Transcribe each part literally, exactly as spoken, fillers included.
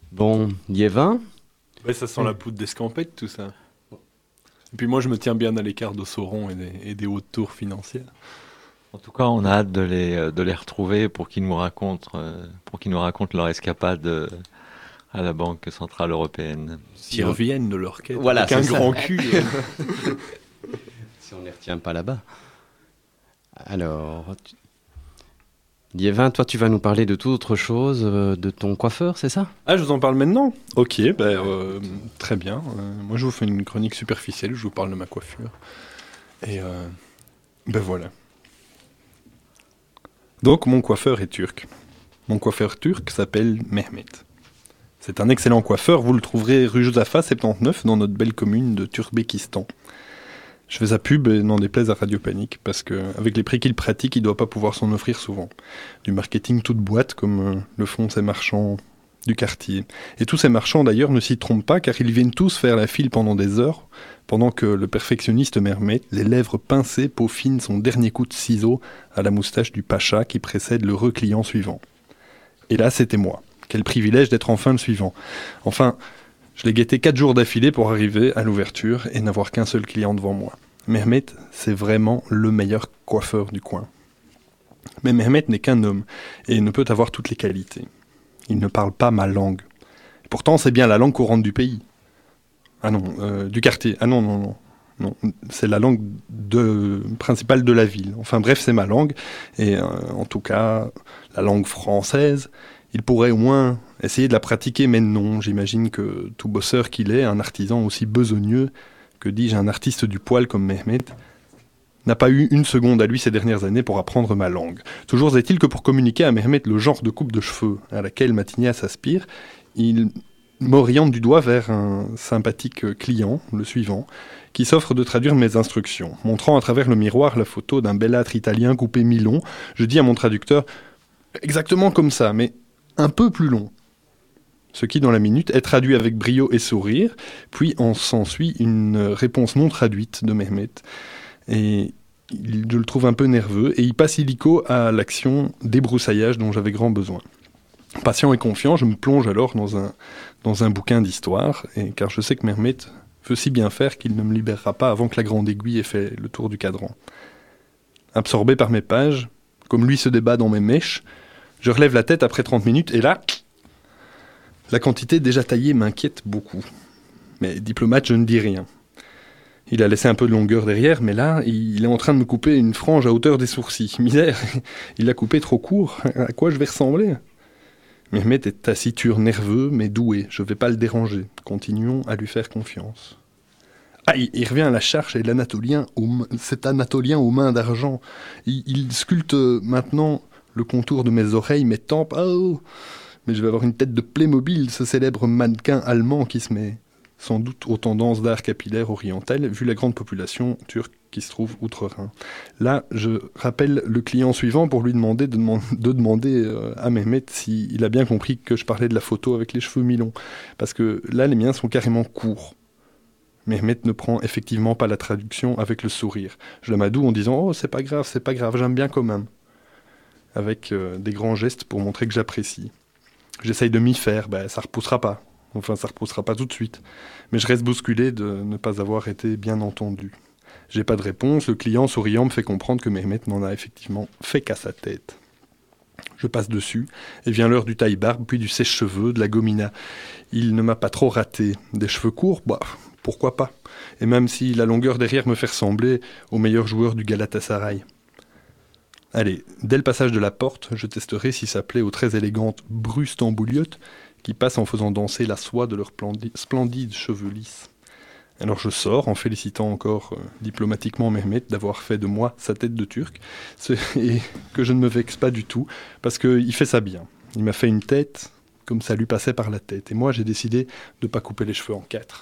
Bon, Liévin, Ouais, ça sent la poudre d'escampette, tout ça. Et puis moi, je me tiens bien à l'écart de Sauron et des, et des hautes tours financières. En tout cas, on a hâte de les, euh, de les retrouver pour qu'ils nous racontent, euh, pour qu'ils nous racontent leur escapade euh, à la Banque Centrale Européenne. S'ils reviennent de leur quête Voilà, avec un c'est ça. grand cul. euh. si on ne les retient pas là-bas. Alors, tu- Liévin, toi, tu vas nous parler de toute autre chose, euh, de ton coiffeur, c'est ça? Ah, je vous en parle maintenant. Ok, ben, euh, très bien. Euh, moi, je vous fais une chronique superficielle, je vous parle de ma coiffure. Et euh, ben voilà. Donc, mon coiffeur est turc. Mon coiffeur turc s'appelle Mehmet. C'est un excellent coiffeur, vous le trouverez rue Josaphat soixante-dix-neuf dans notre belle commune de Turkménistan. Je fais sa pub et n'en déplaise à Radio Panique, parce qu'avec les prix qu'il pratique, il ne doit pas pouvoir s'en offrir souvent. Du marketing toute boîte, comme euh, le font ces marchands du quartier. Et tous ces marchands d'ailleurs ne s'y trompent pas, car ils viennent tous faire la file pendant des heures, pendant que le perfectionniste Mehmet, les lèvres pincées, peaufine son dernier coup de ciseau à la moustache du pacha qui précède l'heureux client suivant. Et là, c'était moi. Quel privilège d'être enfin le suivant. Enfin, je l'ai guetté quatre jours d'affilée pour arriver à l'ouverture et n'avoir qu'un seul client devant moi. Mehmet, c'est vraiment le meilleur coiffeur du coin. Mais Mehmet n'est qu'un homme et ne peut avoir toutes les qualités. Il ne parle pas ma langue. Pourtant, c'est bien la langue courante du pays. Ah non, euh, du quartier. Ah non, non, non. Non, c'est la langue de, principale de la ville. Enfin bref, c'est ma langue. Et euh, en tout cas, la langue française, il pourrait au moins essayer de la pratiquer, mais non. J'imagine que tout bosseur qu'il est, un artisan aussi besogneux, que dis-je, un artiste du poil comme Mehmet, n'a pas eu une seconde à lui ces dernières années pour apprendre ma langue. Toujours est-il que pour communiquer à Mehmet le genre de coupe de cheveux à laquelle Matigna s'aspire, il m'oriente du doigt vers un sympathique client, le suivant, qui s'offre de traduire mes instructions. Montrant à travers le miroir la photo d'un bellâtre italien coupé mi-long, je dis à mon traducteur « Exactement comme ça, mais un peu plus long ». Ce qui, dans la minute, est traduit avec brio et sourire, puis en s'ensuit une réponse non traduite de Mehmet. Et il- je le trouve un peu nerveux, et il passe illico à l'action débroussaillage dont j'avais grand besoin. Patient et confiant, je me plonge alors dans un, dans un bouquin d'histoire, et car je sais que Mehmet veut si bien faire qu'il ne me libérera pas avant que la grande aiguille ait fait le tour du cadran. Absorbé par mes pages, comme lui se débat dans mes mèches, je relève la tête après trente minutes, et là, la quantité déjà taillée m'inquiète beaucoup. Mais diplomate, je ne dis rien. Il a laissé un peu de longueur derrière, mais là, il est en train de me couper une frange à hauteur des sourcils. Misère, il l'a coupé trop court. À quoi je vais ressembler ? Mehmet est taciturne, nerveux, mais doué. Je ne vais pas le déranger. Continuons à lui faire confiance. Ah, il, il revient à la charge et l'anatolien, aux, cet anatolien aux mains d'argent. Il, il sculpte maintenant le contour de mes oreilles, mes tempes. Oh, mais je vais avoir une tête de Playmobil, ce célèbre mannequin allemand qui se met sans doute aux tendances d'art capillaire oriental, vu la grande population turque qui se trouve outre-Rhin. Là, je rappelle le client suivant pour lui demander de, deman- de demander euh, à Mehmet s'il a bien compris que je parlais de la photo avec les cheveux mi-longs. Parce que là, les miens sont carrément courts. Mehmet ne prend effectivement pas la traduction avec le sourire. Je l'amadoue en disant « Oh, c'est pas grave, c'est pas grave, j'aime bien quand même », avec euh, des grands gestes pour montrer que j'apprécie. J'essaye de m'y faire, ben ça repoussera pas. Enfin, ça repoussera pas tout de suite. Mais je reste bousculé de ne pas avoir été bien entendu. J'ai pas de réponse, le client souriant me fait comprendre que Mehmet n'en a effectivement fait qu'à sa tête. Je passe dessus, et vient l'heure du taille-barbe, puis du sèche-cheveux, de la gomina. Il ne m'a pas trop raté. Des cheveux courts, bah, pourquoi pas. Et même si la longueur derrière me fait ressembler au meilleur joueur du Galatasaray. Allez, dès le passage de la porte, je testerai si ça plaît aux très élégantes Brus Tambouliotes qui passent en faisant danser la soie de leurs plandi- splendides cheveux lisses. Alors je sors en félicitant encore euh, diplomatiquement Mehmet d'avoir fait de moi sa tête de turc, ce- et que je ne me vexe pas du tout, parce qu'il fait ça bien. Il m'a fait une tête comme ça lui passait par la tête, et moi j'ai décidé de ne pas couper les cheveux en quatre.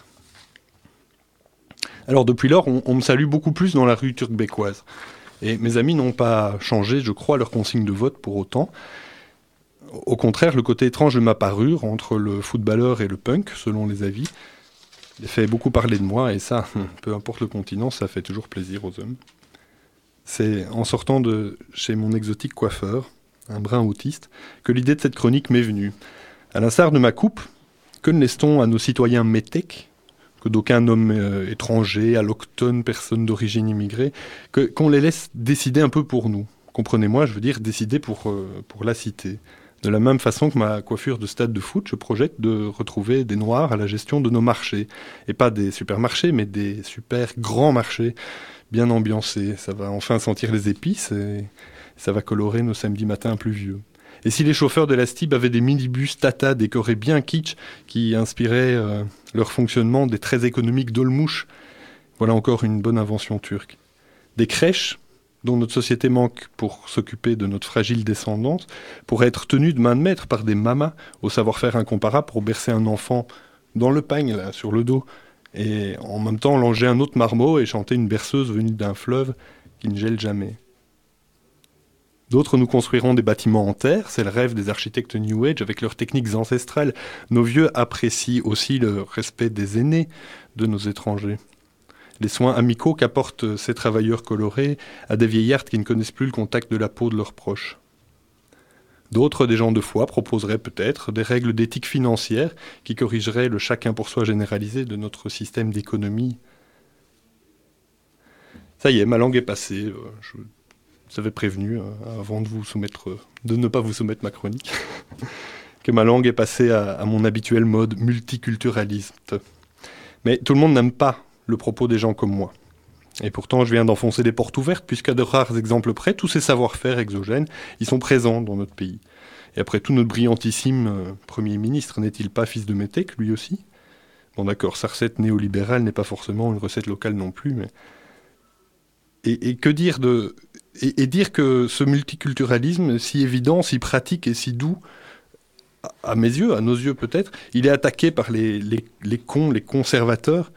Alors depuis lors, on, on me salue beaucoup plus dans la rue turque-bécoise. Et mes amis n'ont pas changé, je crois, leur consigne de vote pour autant. Au contraire, le côté étrange de ma parure, entre le footballeur et le punk, selon les avis, il fait beaucoup parler de moi, et ça, peu importe le continent, ça fait toujours plaisir aux hommes. C'est en sortant de chez mon exotique coiffeur, un brin autiste, que l'idée de cette chronique m'est venue. À l'instar de ma coupe, Que ne laisse-t-on à nos citoyens métèques, que d'aucuns nomment euh, étrangers, allochtones, personnes d'origine immigrée, que, qu'on les laisse décider un peu pour nous. Comprenez-moi, je veux dire décider pour, euh, pour la cité. De la même façon que ma coiffure de stade de foot, je projette de retrouver des Noirs à la gestion de nos marchés. Et pas des supermarchés, mais des super grands marchés, bien ambiancés. Ça va enfin sentir les épices et ça va colorer nos samedis matins pluvieux. Et si les chauffeurs de la Stib avaient des minibus Tata décorés bien kitsch qui inspiraient euh, leur fonctionnement des traits économiques d'Olmouche, voilà encore une bonne invention turque. Des crèches dont notre société manque pour s'occuper de notre fragile descendance, pourraient être tenues de main de maître par des mamas au savoir-faire incomparable pour bercer un enfant dans le pagne, là, sur le dos, et en même temps longer un autre marmot et chanter une berceuse venue d'un fleuve qui ne gèle jamais. D'autres nous construiront des bâtiments en terre, c'est le rêve des architectes New Age avec leurs techniques ancestrales. Nos vieux apprécient aussi le respect des aînés de nos étrangers. Les soins amicaux qu'apportent ces travailleurs colorés à des vieillards qui ne connaissent plus le contact de la peau de leurs proches. D'autres, des gens de foi, proposeraient peut-être des règles d'éthique financière qui corrigeraient le chacun pour soi généralisé de notre système d'économie. Ça y est, ma langue est passée. Je vous avais prévenu, avant de vous soumettre, de ne pas vous soumettre ma chronique, que ma langue est passée à, à mon habituel mode multiculturaliste. Mais tout le monde n'aime pas le propos des gens comme moi. Et pourtant, je viens d'enfoncer des portes ouvertes, puisqu'à de rares exemples près, tous ces savoir-faire exogènes, ils sont présents dans notre pays. Et après tout, notre brillantissime euh, Premier ministre n'est-il pas fils de métèque, lui aussi ? Bon d'accord, sa recette néolibérale n'est pas forcément une recette locale non plus, mais... Et, et que dire de... Et, et dire que ce multiculturalisme, si évident, si pratique et si doux, à, à mes yeux, à nos yeux peut-être, il est attaqué par les, les, les cons, les conservateurs.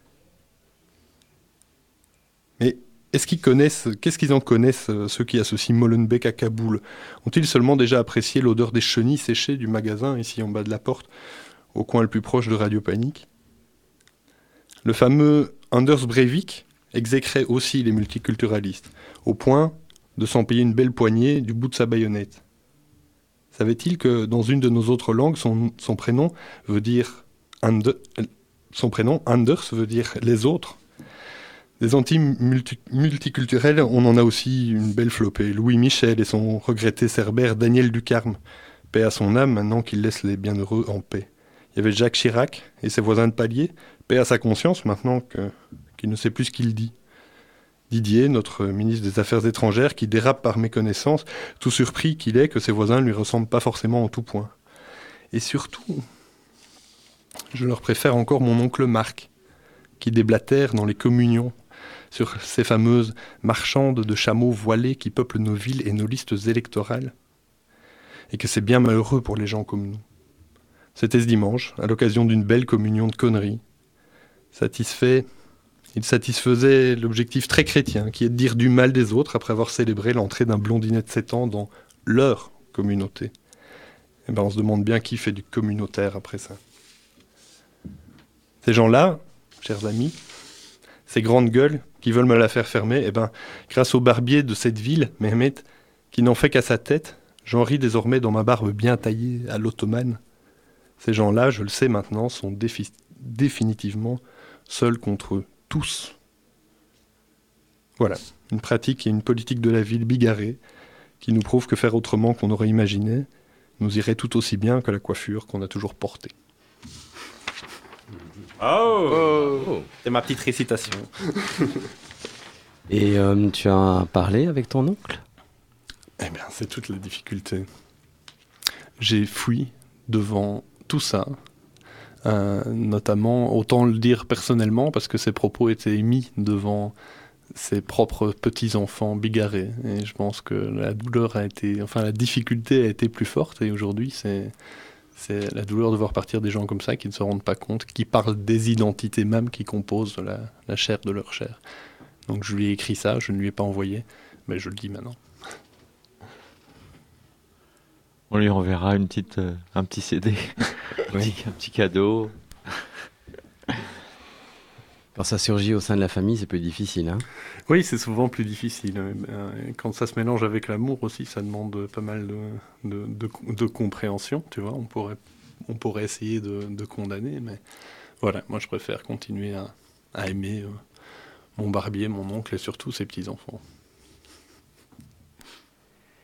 Mais est-ce qu'ils connaissent, qu'est-ce qu'ils en connaissent, ceux qui associent Molenbeek à Kaboul ? Ont-ils seulement déjà apprécié l'odeur des chenilles séchées du magasin, ici en bas de la porte, au coin le plus proche de Radio Panique ? Le fameux Anders Breivik exécrait aussi les multiculturalistes, au point de s'en payer une belle poignée du bout de sa baïonnette. Savait-il que dans une de nos autres langues, son, son prénom veut dire Ander, son prénom Anders veut dire les autres ? Des anti-multiculturels, on en a aussi une belle flopée. Louis Michel et son regretté cerbère Daniel Ducarme. Paix à son âme, maintenant qu'il laisse les bienheureux en paix. Il y avait Jacques Chirac et ses voisins de palier. Paix à sa conscience, maintenant que, qu'il ne sait plus ce qu'il dit. Didier, notre ministre des Affaires étrangères, qui dérape par méconnaissance, tout surpris qu'il est que ses voisins ne lui ressemblent pas forcément en tout point. Et surtout, je leur préfère encore mon oncle Marc, qui déblatère dans les communions sur ces fameuses marchandes de chameaux voilés qui peuplent nos villes et nos listes électorales. Et que c'est bien malheureux pour les gens comme nous. C'était ce dimanche, à l'occasion d'une belle communion de conneries. Satisfait, il satisfaisait l'objectif très chrétien, qui est de dire du mal des autres après avoir célébré l'entrée d'un blondinet de sept ans dans leur communauté. Et ben on se demande bien qui fait du communautaire après ça. Ces gens-là, chers amis, ces grandes gueules qui veulent me la faire fermer, eh ben, grâce au barbier de cette ville, Mehmet, qui n'en fait qu'à sa tête, j'en ris désormais dans ma barbe bien taillée à l'ottomane. Ces gens-là, je le sais maintenant, sont défi- définitivement seuls contre eux, tous. Voilà, une pratique et une politique de la ville bigarrée qui nous prouve que faire autrement qu'on aurait imaginé nous irait tout aussi bien que la coiffure qu'on a toujours portée. Oh, oh, oh. C'est ma petite récitation. Et euh, tu as parlé avec ton oncle ? Eh bien, c'est toute la difficulté. J'ai fui devant tout ça, euh, notamment, autant le dire personnellement, parce que ses propos étaient émis devant ses propres petits-enfants bigarrés. Et je pense que la douleur a été, enfin la difficulté a été plus forte, et aujourd'hui, c'est... C'est la douleur de voir partir des gens comme ça qui ne se rendent pas compte, qui parlent des identités même qui composent la, la chair de leur chair. Donc je lui ai écrit ça, je ne lui ai pas envoyé, mais je le dis maintenant. On lui enverra une petite, euh, un petit C D, un, Oui. petit, un petit cadeau. Quand ça surgit au sein de la famille, c'est plus difficile, hein ? Oui, c'est souvent plus difficile. Quand ça se mélange avec l'amour aussi, ça demande pas mal de, de, de, de compréhension, tu vois. On pourrait on pourrait essayer de, de condamner, mais voilà, moi je préfère continuer à, à aimer euh, mon barbier, mon oncle et surtout ses petits-enfants.